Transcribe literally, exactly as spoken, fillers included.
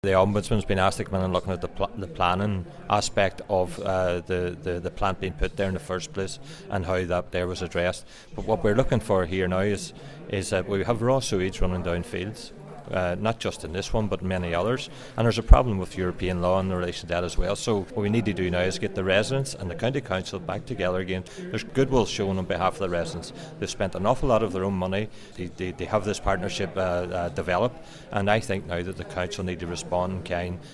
The Ombudsman's been asked to come in and looking at the, pl- the planning aspect of uh, the, the, the plant being put there in the first place and how that there was addressed. But what we're looking for here now is is that we have raw sewage running down fields. Uh, not just in this one but many others, and there's a problem with European law in relation to that as well. So what we need to do now is get the residents and the county council back together again. There's goodwill shown on behalf of the residents. They've spent an awful lot of their own money. They, they, they have this partnership uh, uh, developed, and I think now that the council need to respond in kind.